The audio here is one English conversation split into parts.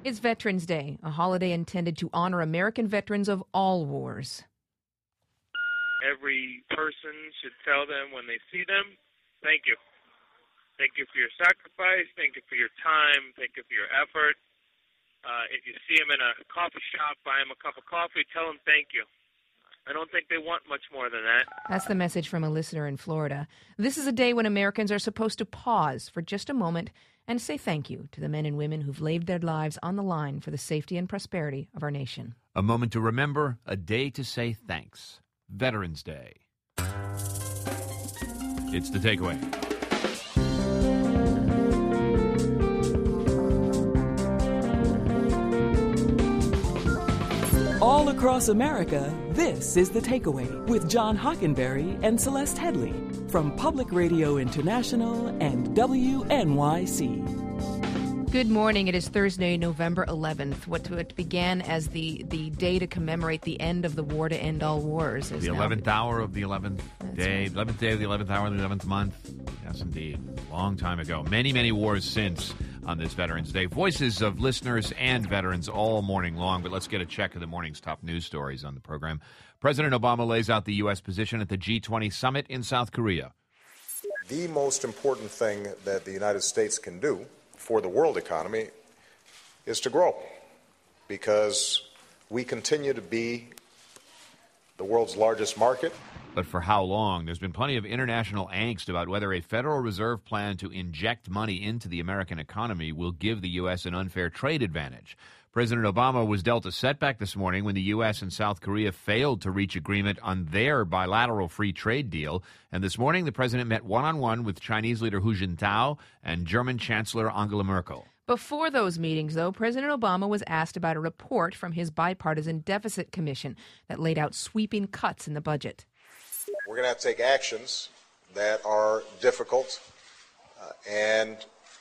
It's Veterans Day, a holiday intended to honor American veterans of all wars. Every person should tell them when they see them, thank you. Thank you for your sacrifice. Thank you for your time. Thank you for your effort. If you see them in a coffee shop, buy them a cup of coffee, tell them thank you. I don't think they want much more than that. That's the message from a listener in Florida. This is a day when Americans are supposed to pause for just a moment and say thank you to the men and women who've laid their lives on the line for the safety and prosperity of our nation. A moment to remember, a day to say thanks. Veterans Day. It's the takeaway. All across America, this is The Takeaway with John Hockenberry and Celeste Headley from Public Radio International and WNYC. Good morning. It is Thursday, November 11th. What began as the day to commemorate the end of the war to end all wars. The 11th hour of the 11th day, 11th day of the 11th hour of the 11th month. Yes, indeed. Long time ago. Many, many wars since on this Veterans Day. Voices of listeners and veterans all morning long, but let's get a check of the morning's top news stories on the program. President Obama lays out the U.S. position at the G20 summit in South Korea. The most important thing that the United States can do for the world economy is to grow, because we continue to be the world's largest market. But for how long? There's been plenty of international angst about whether a Federal Reserve plan to inject money into the American economy will give the U.S. an unfair trade advantage. President Obama was dealt a setback this morning when the U.S. and South Korea failed to reach agreement on their bilateral free trade deal. And this morning, the president met one-on-one with Chinese leader Hu Jintao and German Chancellor Angela Merkel. Before those meetings, though, President Obama was asked about a report from his bipartisan deficit commission that laid out sweeping cuts in the budget. We're going to have to take actions that are difficult, and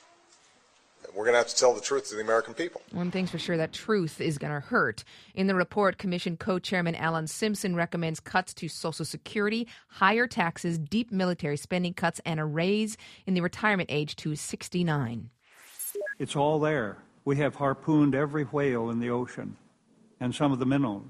we're going to have to tell the truth to the American people. One thing's for sure, that truth is going to hurt. In the report, Commission co-chairman Alan Simpson recommends cuts to Social Security, higher taxes, deep military spending cuts, and a raise in the retirement age to 69. It's all there. We have harpooned every whale in the ocean and some of the minnows,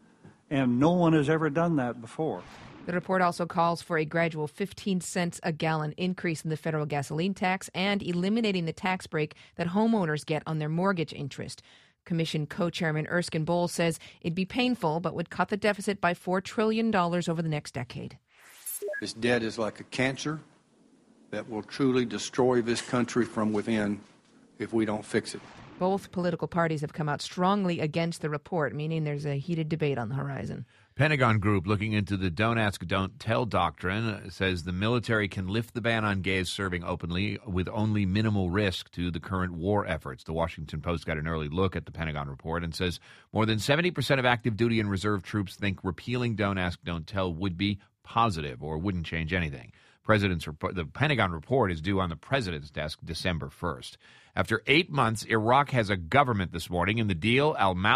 and no one has ever done that before. The report also calls for a gradual 15 cents a gallon increase in the federal gasoline tax and eliminating the tax break that homeowners get on their mortgage interest. Commission co-chairman Erskine Bowles says it'd be painful but would cut the deficit by $4 trillion over the next decade. This debt is like a cancer that will truly destroy this country from within if we don't fix it. Both political parties have come out strongly against the report, meaning there's a heated debate on the horizon. Pentagon group looking into the Don't Ask, Don't Tell doctrine says the military can lift the ban on gays serving openly with only minimal risk to the current war efforts. The Washington Post got an early look at the Pentagon report and says more than 70% of active duty and reserve troops think repealing Don't Ask, Don't Tell would be positive or wouldn't change anything. The Pentagon report is due on the president's desk December 1st. After 8 months, Iraq has a government this morning. In the deal,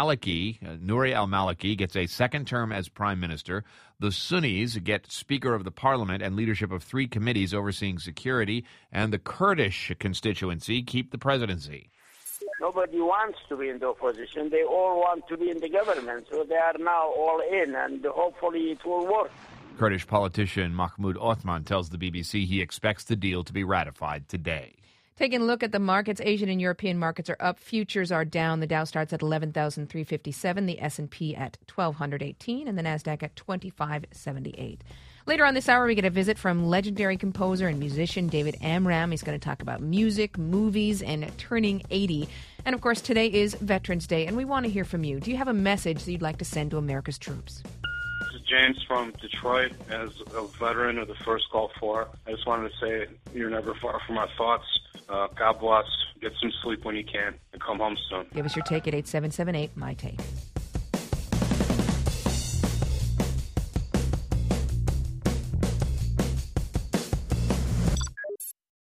Nouri al-Maliki gets a second term as prime minister. The Sunnis get Speaker of the Parliament and leadership of 3 committees overseeing security. And the Kurdish constituency keep the presidency. Nobody wants to be in the opposition. They all want to be in the government. So they are now all in, and hopefully it will work. Kurdish politician Mahmoud Othman tells the BBC he expects the deal to be ratified today. Taking a look at the markets, Asian and European markets are up. Futures are down. The Dow starts at 11,357, the S&P at 1,218, and the NASDAQ at 2,578. Later on this hour, we get a visit from legendary composer and musician David Amram. He's going to talk about music, movies, and turning 80. And, of course, today is Veterans Day, and we want to hear from you. Do you have a message that you'd like to send to America's troops? This is James from Detroit. As a veteran of the First Gulf War, I just wanted to say you're never far from our thoughts. God bless. Get some sleep when you can, and come home soon. Give us your take at 8778 My Take.